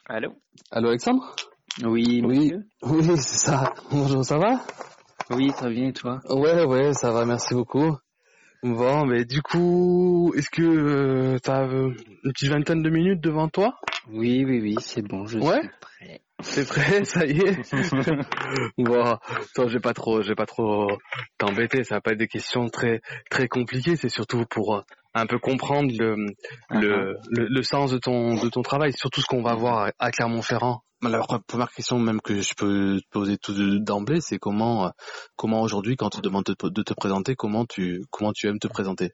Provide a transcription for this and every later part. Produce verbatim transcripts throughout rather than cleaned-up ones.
Allô? Allô Alexandre? Oui, Oui, monsieur? oui, c'est ça. Bonjour, ça va? Oui, très bien, et toi? Ouais, ouais, ça va, merci beaucoup. Bon, mais du coup, est-ce que euh, t'as euh, une petite vingtaine de minutes devant toi? Oui, oui, oui, c'est bon, je Ouais? suis prêt. T'es prêt? Ça y est? Bon, toi, je vais pas trop, je vais pas trop t'embêter. Ça va pas être des questions très, très compliquées. C'est surtout pour euh, un peu comprendre le, Uh-huh. le, le, le sens de ton, de ton travail, surtout ce qu'on va voir à Clermont-Ferrand. La première question même que je peux te poser tout de- d'emblée, c'est comment, euh, comment aujourd'hui, quand tu demandes de, te- de te présenter, comment tu, comment tu aimes te présenter?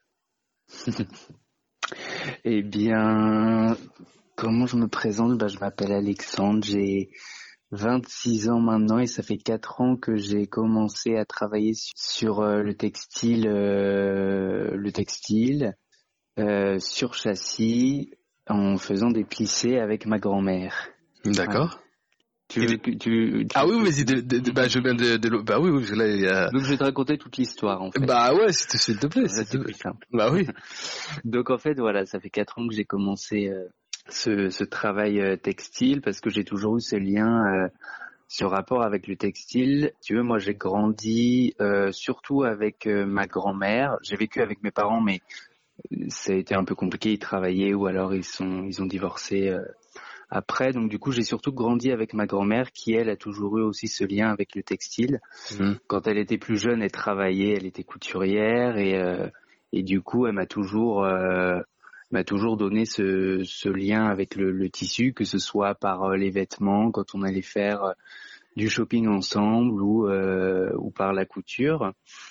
Eh bien, comment je me présente? Bah, je m'appelle Alexandre, j'ai vingt-six ans maintenant et ça fait quatre ans que j'ai commencé à travailler su- sur euh, le textile, euh, le textile, euh, sur châssis, en faisant des plissés avec ma grand-mère. Voilà. D'accord. Tu Et veux de- que tu, Ah tu, oui, tu- vas-y, de, de, de- bah, je viens de, de, l'eau- bah oui, oui, parce que là, il y a- Donc je vais te raconter toute l'histoire en fait. bah ouais, s'il te s'il te plaît, Comme ça s'il te c'est plaît. plus simple. Bah oui. Donc en fait voilà, ça fait quatre ans que j'ai commencé euh, ce, ce travail euh, textile parce que j'ai toujours eu ce lien, euh, ce rapport avec le textile. Tu veux, moi j'ai grandi euh, surtout avec euh, ma grand-mère. J'ai vécu avec mes parents, mais ça a été un peu compliqué. Ils travaillaient ou alors ils sont ils ont divorcé euh, après. Donc du coup j'ai surtout grandi avec ma grand-mère qui elle a toujours eu aussi ce lien avec le textile. Mhm. Quand elle était plus jeune, elle travaillait, elle était couturière et euh, et du coup, elle m'a toujours euh, m'a toujours donné ce ce lien avec le, le tissu, que ce soit par euh, les vêtements quand on allait faire euh, du shopping ensemble ou euh, ou par la couture.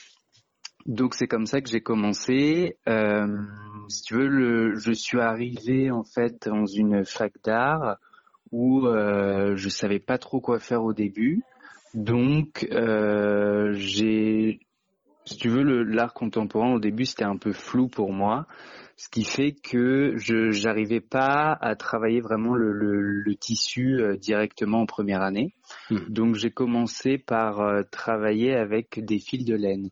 Donc c'est comme ça que j'ai commencé. Euh, si tu veux, le, je suis arrivé en fait dans une fac d'art où euh, je savais pas trop quoi faire au début. Donc euh, j'ai si tu veux, le, l'art contemporain, au début, c'était un peu flou pour moi, ce qui fait que je j'arrivais pas à travailler vraiment le, le, le tissu euh, directement en première année. Mhm. Donc, j'ai commencé par euh, travailler avec des fils de laine.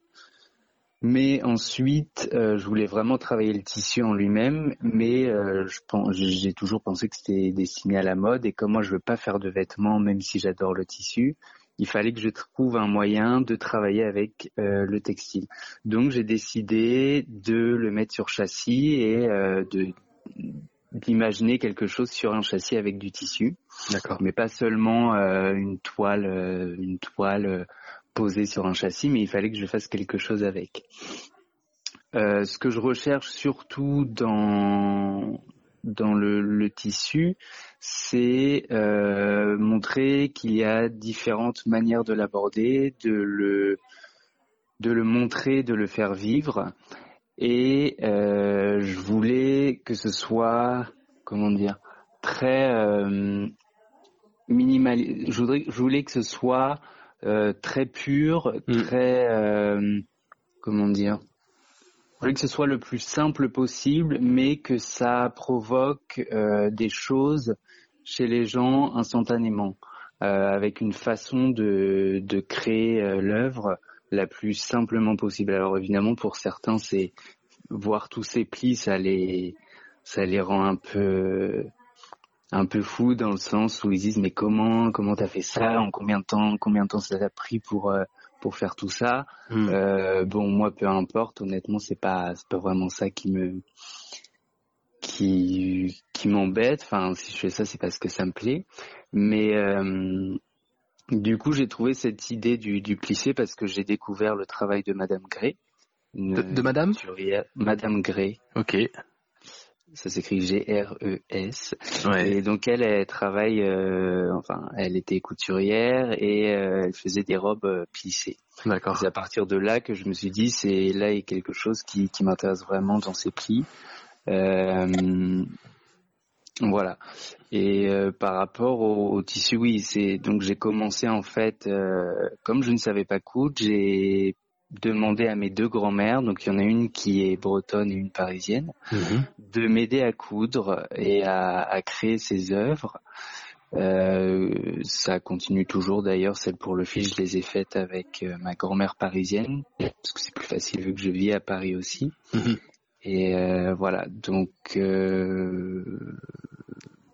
Mais ensuite, euh, je voulais vraiment travailler le tissu en lui-même, mais euh, je pense, j'ai toujours pensé que c'était destiné à la mode, et comme moi, je veux pas faire de vêtements, même si j'adore le tissu, il fallait que je trouve un moyen de travailler avec euh, le textile. Donc, j'ai décidé de le mettre sur châssis et euh, de d'imaginer quelque chose sur un châssis avec du tissu, D'accord. mais pas seulement euh, une toile, euh, une toile euh, posée sur un châssis, mais il fallait que je fasse quelque chose avec. Euh, ce que je recherche surtout dans dans le, le tissu, c'est euh, montrer qu'il y a différentes manières de l'aborder, de le de le montrer, de le faire vivre. Et euh, je voulais que ce soit, comment dire, très euh, minimal. Je voudrais, je voulais que ce soit euh, très pur, Mhm. très, euh, comment dire. Je voulais que ce soit le plus simple possible, mais que ça provoque euh, des choses chez les gens instantanément, euh, avec une façon de, de créer euh, l'œuvre la plus simplement possible. Alors évidemment, pour certains, c'est voir tous ces plis, ça les, ça les rend un peu, un peu fous dans le sens où ils disent mais comment, comment t'as fait ça, en combien de temps, combien de temps ça t'a pris pour euh, pour faire tout ça. Mhm. Euh, bon, moi, peu importe. Honnêtement, c'est pas, c'est pas vraiment ça qui me, qui, qui m'embête. Enfin, si je fais ça, c'est parce que ça me plaît. Mais euh, du coup, j'ai trouvé cette idée du, du plissé parce que j'ai découvert le travail de Madame Gray, une, De, de une madame? couturière, Madame Gray. Ok. Ça s'écrit G R E S. Ouais. Et donc elle, elle travaille, euh, enfin, elle était couturière et euh, elle faisait des robes euh, plissées. D'accord. C'est à partir de là que je me suis dit, c'est là il y a quelque chose qui, qui m'intéresse vraiment dans ces plis. Euh, voilà. Et euh, par rapport au, au tissu, oui, c'est donc j'ai commencé en fait, euh, comme je ne savais pas coudre, j'ai demandé à mes deux grand-mères, donc il y en a une qui est bretonne et une parisienne, Mhm. de m'aider à coudre et à, à créer ces œuvres. Euh, ça continue toujours d'ailleurs, celles pour le fil, je les ai faites avec euh, ma grand-mère parisienne, parce que c'est plus facile vu que je vis à Paris aussi. Mhm. Et euh, voilà, donc euh,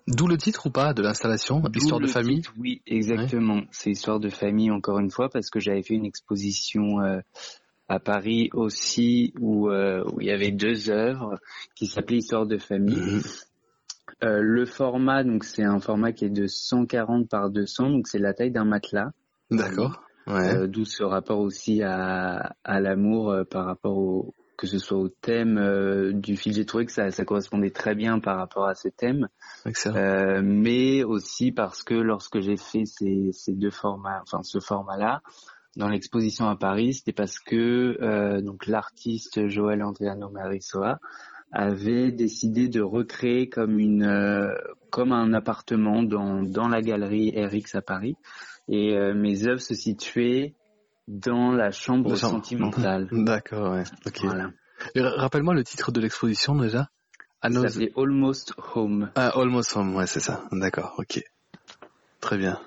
D'où le titre ou pas de l'installation, D'où Histoire de le famille. titre, oui, exactement. Ouais. C'est Histoire de famille, encore une fois, parce que j'avais fait une exposition euh, à Paris aussi où, euh, où il y avait deux œuvres qui s'appelaient Histoire de famille. Mmh. Euh, le format, donc c'est un format qui est de cent quarante par deux cents, donc c'est la taille d'un matelas. D'accord. Ouais. Euh, d'où ce rapport aussi à, à l'amour euh, par rapport au, que ce soit au thème euh, du film. J'ai trouvé que ça, ça correspondait très bien par rapport à ce thème. Excellent. Euh, mais aussi parce que lorsque j'ai fait ces, ces deux formats, enfin ce format-là, dans l'exposition à Paris, c'était parce que euh, donc l'artiste Joël Andriano Marisoa avait décidé de recréer comme une euh, comme un appartement dans dans la galerie R X à Paris, et euh, mes œuvres se situaient dans la chambre, la chambre. sentimentale. D'accord, ouais. Ok. Voilà. Et rappelle-moi le titre de l'exposition déjà. Ça nos... s'appelait Almost Home. Ah, Almost Home, ouais, c'est ça. D'accord, ok. Très bien.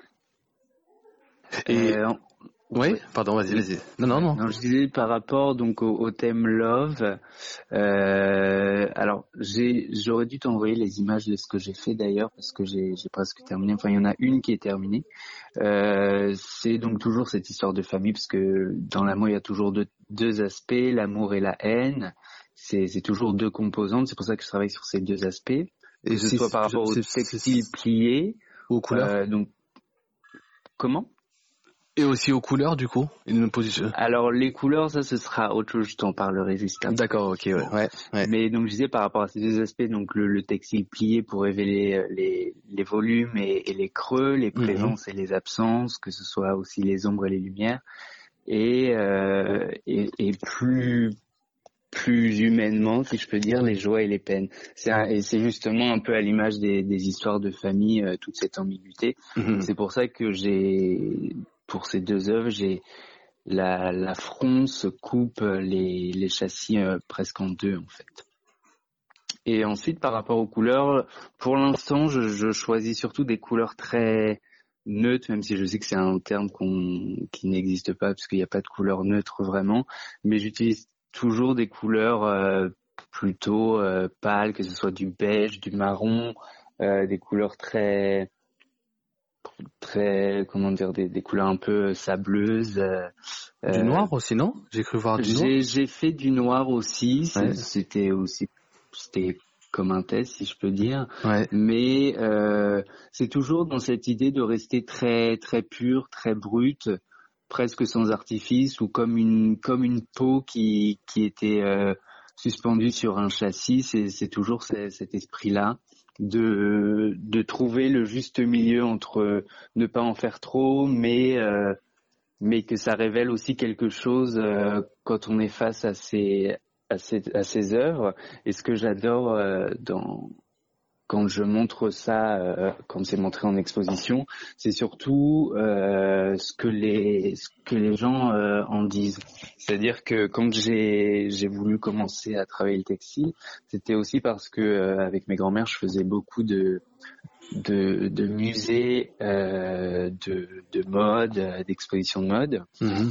Et euh, oui, ouais. Pardon, vas-y, vas-y. Non, non, non. Non, je disais par rapport donc au, au thème Love. Euh, alors, j'ai, j'aurais dû t'envoyer les images de ce que j'ai fait d'ailleurs parce que j'ai, j'ai presque terminé. Enfin, il y en a une qui est terminée. Euh, c'est donc toujours cette histoire de famille parce que dans l'amour il y a toujours deux, deux aspects, l'amour et la haine. C'est, c'est toujours deux composantes. C'est pour ça que je travaille sur ces deux aspects. Et que ce soit par rapport au textile plié, aux couleurs. Euh, donc comment? Et aussi aux couleurs, du coup, une position. Alors les couleurs, ça, ce sera autre chose. Je t'en parlerai juste après. D'accord, ok, ouais, ouais, ouais. Mais donc je disais par rapport à ces deux aspects, donc le, le textile plié pour révéler les, les volumes et, et les creux, les présences mm-hmm. et les absences, que ce soit aussi les ombres et les lumières, et euh, et, et plus plus humainement, si je peux dire, les joies et les peines. C'est un, et c'est justement un peu à l'image des, des histoires de famille, euh, toute cette ambiguïté. Mm-hmm. C'est pour ça que j'ai pour ces deux œuvres, j'ai la, la fronce coupe les, les châssis euh, presque en deux en fait. Et ensuite, par rapport aux couleurs, pour l'instant, je, je choisis surtout des couleurs très neutres, même si je sais que c'est un terme qu'on, qui n'existe pas parce qu'il n'y a pas de couleur neutre vraiment, mais j'utilise toujours des couleurs euh, plutôt euh, pâles, que ce soit du beige, du marron, euh, des couleurs très très comment dire des, des couleurs un peu sableuses. Euh, du noir aussi, non? J'ai cru voir du j'ai, noir. J'ai fait du noir aussi. Ouais. C'était aussi c'était comme un test, si je peux dire. Ouais. Mais euh, c'est toujours dans cette idée de rester très très pur, très brut, presque sans artifice, ou comme une comme une peau qui qui était euh, suspendue sur un châssis. C'est, c'est toujours ce, cet esprit-là. De, de trouver le juste milieu entre ne pas en faire trop, mais euh, mais que ça révèle aussi quelque chose euh, quand on est face à ces à ces à ces œuvres. Et ce que j'adore euh, dans quand je montre ça, euh, quand c'est montré en exposition, c'est surtout euh, ce que les ce que les gens euh, en disent. C'est-à-dire que quand j'ai j'ai voulu commencer à travailler le textile, c'était aussi parce que euh, avec mes grands-mères, je faisais beaucoup de de, de musées, euh, de, de mode, d'expositions de mode. Mmh.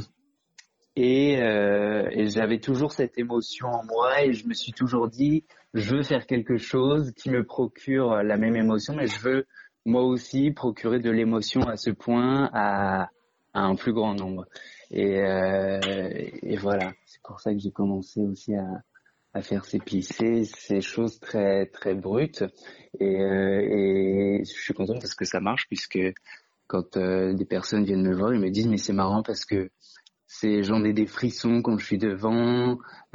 Et, euh, et j'avais toujours cette émotion en moi et je me suis toujours dit, je veux faire quelque chose qui me procure la même émotion, mais je veux moi aussi procurer de l'émotion à ce point à, à un plus grand nombre. Et, euh, et voilà, c'est pour ça que j'ai commencé aussi à, à faire ces plissés, ces choses très très brutes. Et, euh, et je suis content parce que ça marche, puisque quand euh, des personnes viennent me voir, ils me disent mais c'est marrant parce que c'est j'en ai des frissons quand je suis devant,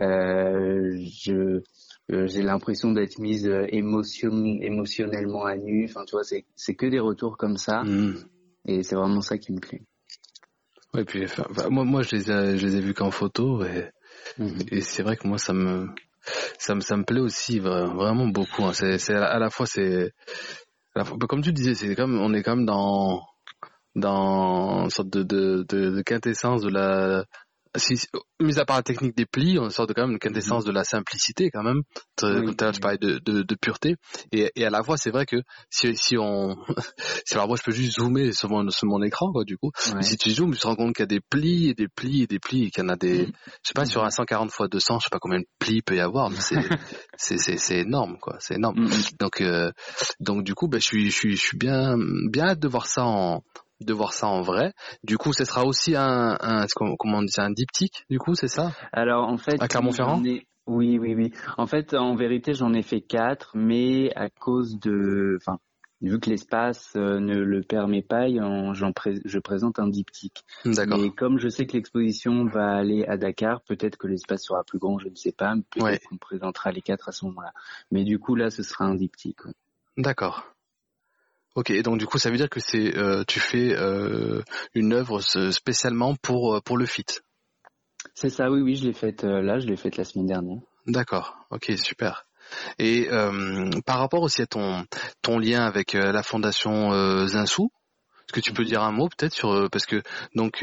euh, je euh, j'ai l'impression d'être mise émotion émotionnellement à nu. Enfin tu vois, c'est c'est que des retours comme ça. Mmh. Et c'est vraiment ça qui me plaît. Ouais, puis enfin, moi moi je les ai, je les ai vus qu'en photo et mmh. et c'est vrai que moi ça me ça me ça me plaît aussi vraiment beaucoup. Hein. C'est c'est à la fois c'est à la fois, comme tu disais, c'est comme on est quand même dans dans une sorte de de de, de quintessence de la si, si- mis à part la technique des plis, on sort de quand même une quintessence Mhm. de la simplicité quand même. Tout Oui, à l'heure, tu oui. parlais de, de, de pureté. Et, et à la fois, c'est vrai que si, si on, si alors moi je peux juste zoomer sur mon, sur mon écran, quoi, du coup. Mais Ouais. si tu zoomes, tu te rends compte qu'il y a des plis et des plis et des plis et qu'il y en a des, je sais pas, sur un Mhm. cent quarante fois deux cents, je sais pas combien de plis il peut y avoir, mais c'est, c'est, c'est, c'est énorme, quoi. C'est énorme. Mhm. Donc, euh, donc du coup, ben, je suis, je suis, je suis bien, bien hâte de voir ça en, de voir ça en vrai. Du coup, ce sera aussi un, un comment on dit ça, un diptyque, du coup, c'est ça? Alors en fait, À oui, Clermont-Ferrand? j'en ai. Oui, oui, oui. En fait, en vérité, j'en ai fait quatre, mais à cause de, enfin, vu que l'espace euh, ne le permet pas, en- j'en pré- je présente un diptyque. D'accord. Mais comme je sais que l'exposition va aller à Dakar, peut-être que l'espace sera plus grand, je ne sais pas. Ouais. Peut-être qu'on présentera les quatre à ce moment-là. Mais du coup, là, ce sera un diptyque. Ouais. D'accord. Ok. Donc du coup, ça veut dire que c'est, euh, tu fais euh, une œuvre s- spécialement pour euh, pour le F I T. C'est ça, oui, oui, je l'ai faite euh, là, je l'ai faite la semaine dernière. D'accord. Ok, super. Et euh, par rapport aussi à ton ton lien avec euh, la fondation euh, Zinsou, est-ce que tu peux dire un mot peut-être sur euh, parce que donc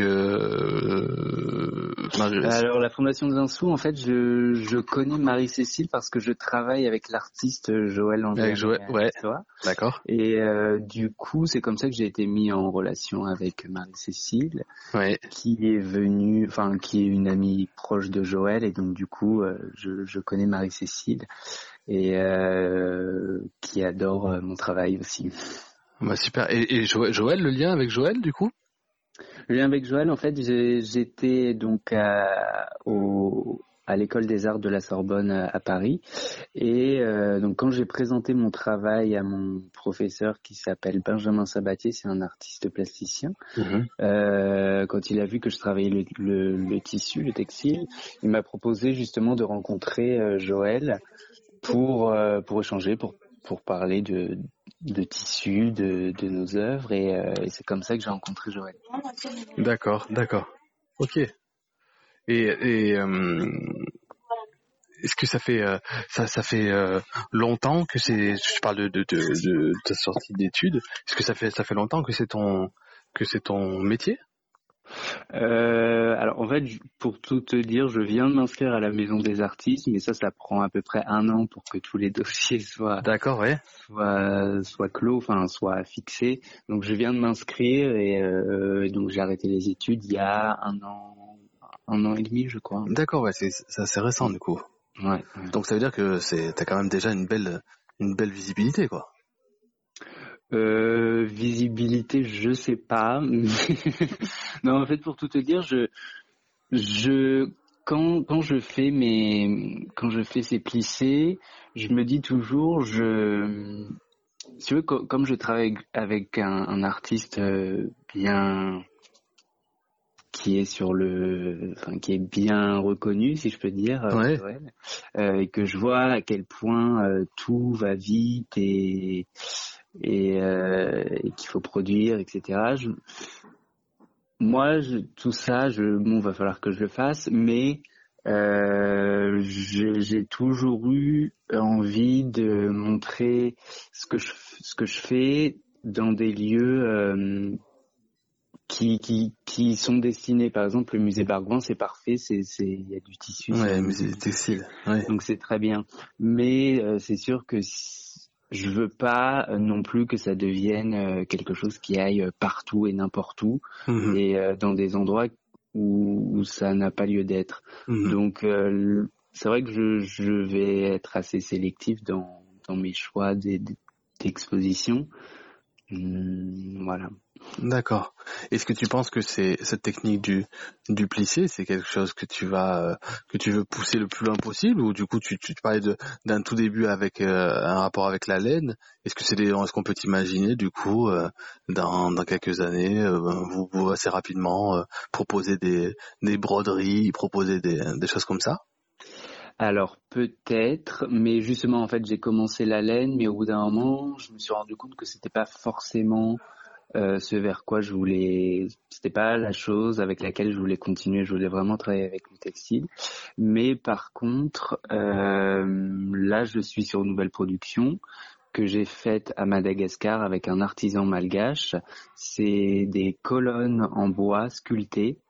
euh, Marie- Alors la Fondation de Zinsou, en fait, je, je connais Marie-Cécile parce que je travaille avec l'artiste Joël avec Angéané Joël, à ouais, l'histoire. d'accord. Et euh, du coup, c'est comme ça que j'ai été mis en relation avec Marie-Cécile, Ouais, qui est venue, enfin, qui est une amie proche de Joël. Et donc du coup, euh, je, je connais Marie-Cécile et euh, qui adore euh, mon travail aussi. bah super. Et, et Joël, Joël, le lien avec Joël du coup? Le lien avec Joël, en fait, j'ai- j'étais donc à, au, à l'école des arts de la Sorbonne à, à Paris. Et euh, donc quand j'ai présenté mon travail à mon professeur qui s'appelle Benjamin Sabatier, c'est un artiste plasticien, Mhm. euh, quand il a vu que je travaillais le, le, le tissu, le textile, il m'a proposé justement de rencontrer euh, Joël pour euh, pour échanger, pour pour parler de de tissu, de, de nos œuvres. Et, euh, et c'est comme ça que j'ai rencontré Joël. D'accord, d'accord. Ok. Et, et euh, est-ce que ça fait euh, ça ça fait euh, longtemps que c'est je parle de de, de, de ta sortie d'études, est-ce que ça fait ça fait longtemps que c'est ton que c'est ton métier? Euh, alors en fait, pour tout te dire, je viens de m'inscrire à la Maison des Artistes, mais ça, ça prend à peu près un an pour que tous les dossiers soient D'accord, ouais. soient, soient clos, enfin soient fixés. Donc je viens de m'inscrire et euh, donc j'ai arrêté les études il y a un an, un an et demi, je crois. D'accord, ouais, c'est c'est assez récent Mm. du coup. Ouais, ouais. Donc ça veut dire que c'est t'as quand même déjà une belle une belle visibilité quoi. Euh, visibilité, je sais pas. mais- non, en fait, pour tout te dire, je Je quand quand je fais mes quand je fais ces plissés, je me dis toujours je si tu veux co- comme je travaille avec un, un artiste euh, bien qui est sur le enfin qui est bien reconnu si je peux dire euh, Ouais. Joël, euh, et que je vois à quel point euh, tout va vite et et, euh, et qu'il faut produire etc. Je, Moi, je, tout ça, je, bon, va falloir que je le fasse, mais euh, j'ai j'ai toujours eu envie de montrer ce que je, ce que je fais dans des lieux euh, qui, qui, qui sont destinés. Par exemple, le musée Bargouin, c'est parfait, c'est, c'est, il y a du tissu, c'est un Ouais, musée musée du textile, textile. Ouais. donc c'est très bien. Mais euh, c'est sûr que si- je veux pas euh, non plus que ça devienne euh, quelque chose qui aille euh, partout et n'importe où Mhm. et euh, dans des endroits où, où ça n'a pas lieu d'être. Mhm. Donc euh, le- c'est vrai que je, je vais être assez sélectif dans, dans mes choix des- des- d'exposition. Hum, voilà. D'accord. Est-ce que tu penses que c'est cette technique du du plissé, c'est quelque chose que tu vas euh, que tu veux pousser le plus loin possible ou du coup tu tu, tu parlais de d'un tout début avec euh, un rapport avec la laine. Est-ce que c'est des est-ce qu'on peut t'imaginer du coup euh, dans dans quelques années euh, vous, vous assez rapidement euh, proposer des des broderies, proposer des des choses comme ça? Alors peut-être, mais justement en fait j'ai commencé la laine, mais au bout d'un moment je me suis rendu compte que c'était pas forcément euh, ce vers quoi je voulais, c'était pas la chose avec laquelle je voulais continuer. Je voulais vraiment travailler avec le textile, mais par contre euh, là je suis sur une nouvelle production que j'ai faite à Madagascar avec un artisan malgache. C'est des colonnes en bois sculptées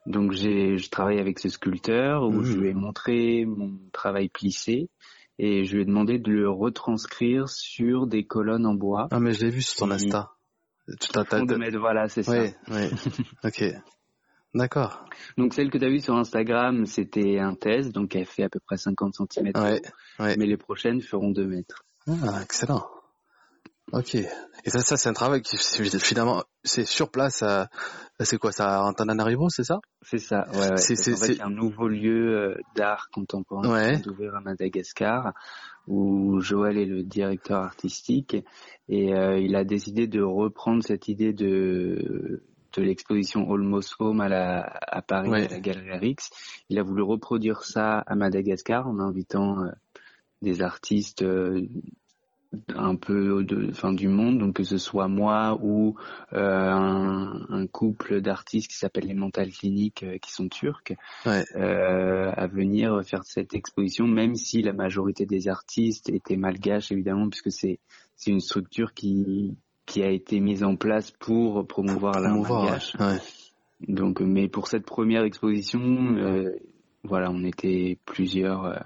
Donc j'ai, je travaille avec ce sculpteur où Mmh. je lui ai montré mon travail plissé et je lui ai demandé de le retranscrire sur des colonnes en bois. Ah mais je l'ai vu sur ton qui, Insta. Tu qui t'as, t'as, font deux t'as- mètres, voilà, c'est ça. Ouais, ouais. Ok. D'accord. Donc celle que tu as vue sur Instagram, c'était un test, donc elle fait à peu près cinquante centimètres de Ouais, haut, ouais. mais les prochaines feront deux mètres. Ah, excellent. Ok. Et ça, ça c'est un travail qui c'est- finalement c'est sur place. À, c'est quoi ça, à Antananarivo, c'est ça? C'est ça, ouais, ouais. C'est, Parce c'est, qu'en fait, il c'est. y a un nouveau lieu euh, d'art contemporain qui vient Ouais. d'ouvrir à Madagascar, où Joël est le directeur artistique, et euh, il a décidé de reprendre cette idée de de l'exposition Almost Home à, la, à Paris, Ouais. à la Galerie Rix. Il a voulu reproduire ça à Madagascar en invitant euh, des artistes euh, un peu de, enfin, du monde, donc que ce soit moi ou euh, un, un couple d'artistes qui s'appelle les Mental Cliniques, euh, qui sont turcs, Ouais. euh, à venir faire cette exposition, même si la majorité des artistes étaient malgaches, évidemment, puisque c'est c'est une structure qui qui a été mise en place pour promouvoir l'art Promouvoir, malgache. ouais. Ouais. Donc, mais pour cette première exposition, euh, voilà, on était plusieurs euh,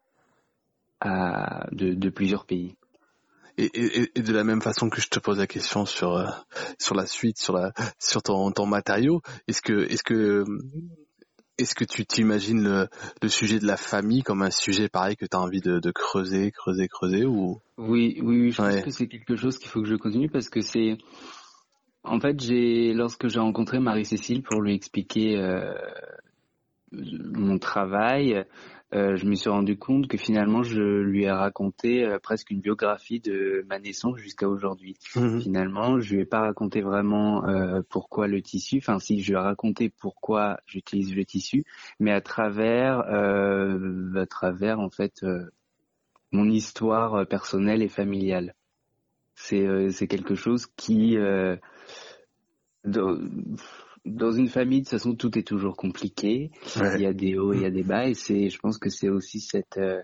à, de, de plusieurs pays. Et, et, et de la même façon que je te pose la question sur euh, sur la suite, sur la sur ton ton matériau, est-ce que est-ce que est-ce que tu t'imagines le le sujet de la famille comme un sujet pareil que tu as envie de, de creuser, creuser, creuser ou Oui, oui, oui, je pense ouais. que c'est quelque chose qu'il faut que je continue parce que c'est, en fait, j'ai, lorsque j'ai rencontré Marie-Cécile pour lui expliquer euh, mon travail, euh, je me suis rendu compte que finalement, je lui ai raconté euh, presque une biographie de ma naissance jusqu'à aujourd'hui. Mmh. Finalement, je lui ai pas raconté vraiment euh, pourquoi le tissu, enfin si, je lui ai raconté pourquoi j'utilise le tissu, mais à travers, euh, à travers en fait, euh, mon histoire euh, personnelle et familiale. C'est euh, c'est quelque chose qui euh, dans, dans une famille, de toute façon, tout est toujours compliqué. Il Ouais. y a des hauts, il y a des bas, et c'est, je pense que c'est aussi cette, euh,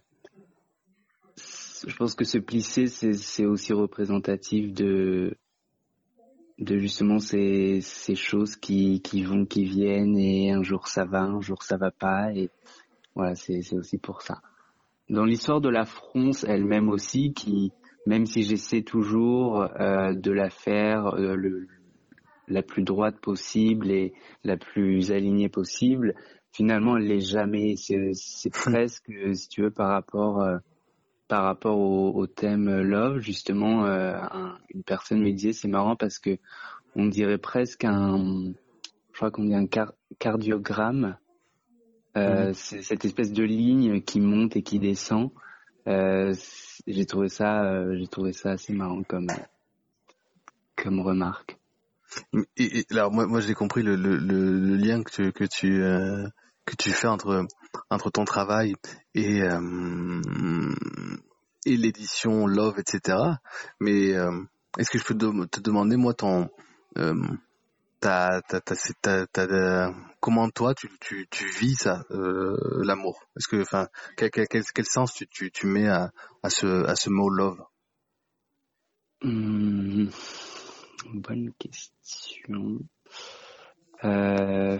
je pense que ce plissé, c'est c'est aussi représentatif de de justement ces ces choses qui qui vont, qui viennent, et un jour ça va, un jour ça va pas, et voilà, c'est c'est aussi pour ça. Dans l'histoire de la France elle-même aussi, qui, même si j'essaie toujours euh, de la faire euh, le, la plus droite possible et la plus alignée possible, finalement elle l'est jamais. C'est, c'est presque, si tu veux, par rapport euh, par rapport au, au thème love, justement, euh, un- une personne me disait, c'est marrant parce que on dirait presque un, je crois qu'on dit un car- cardiogramme. Mmh. Euh, c'est cette espèce de ligne qui monte et qui descend. Euh, j'ai trouvé ça, euh, j'ai trouvé ça assez marrant comme comme remarque. Et, et alors moi moi j'ai compris le le le, le lien que tu que tu euh, que tu fais entre entre ton travail et euh, et l'édition Love et cetera. Mais euh, est-ce que je peux te, te demander moi ton euh, t'as, t'as, t'as, c'est- t'as, t'as, euh, comment toi tu, tu, tu vis ça, euh, l'amour? Est-ce que, enfin, quel, quel, quel, quel sens tu, tu, tu mets à, à ce, à ce mot love? Hum, bonne question. Euh,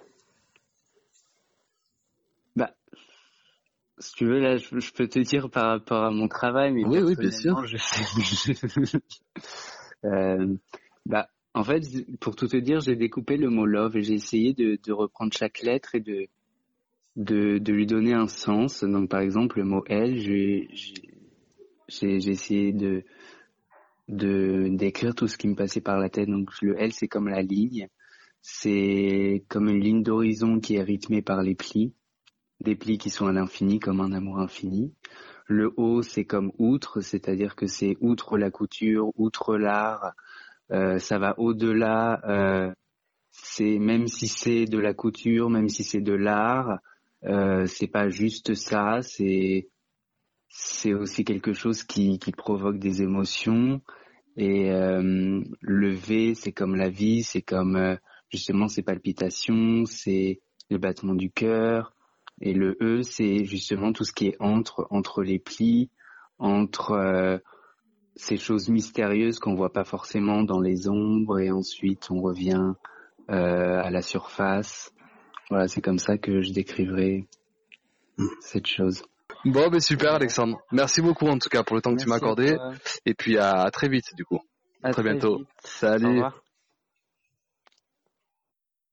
bah, si tu veux, là, je, je peux te dire par rapport à mon travail, mais Oui, oui, bien sûr. personnellement, je sais. euh, bah, en fait, pour tout te dire, j'ai découpé le mot love et j'ai essayé de, de reprendre chaque lettre et de, de, de lui donner un sens. Donc, par exemple, le mot elle, j'ai, j'ai, j'ai j'ai essayé de, de, d'écrire tout ce qui me passait par la tête. Donc, le L, c'est comme la ligne. C'est comme une ligne d'horizon qui est rythmée par les plis. Des plis qui sont à l'infini, comme un amour infini. Le haut, c'est comme outre, c'est-à-dire que c'est outre la couture, outre l'art, euh, ça va au-delà, euh, c'est, même si c'est de la couture, même si c'est de l'art, euh, c'est pas juste ça, c'est, c'est aussi quelque chose qui, qui provoque des émotions. Et euh, le V, c'est comme la vie, c'est comme euh, justement ces palpitations, c'est le battement du cœur. Et le E, c'est justement tout ce qui est entre, entre les plis, entre euh, ces choses mystérieuses qu'on voit pas forcément dans les ombres, et ensuite on revient euh, à la surface. Voilà, c'est comme ça que je décriverai mmh. cette chose. Bon, ben super Alexandre. Merci beaucoup en tout cas pour le temps que Merci tu m'as accordé. Et puis à très vite du coup. À très, très bientôt. Vite. Salut.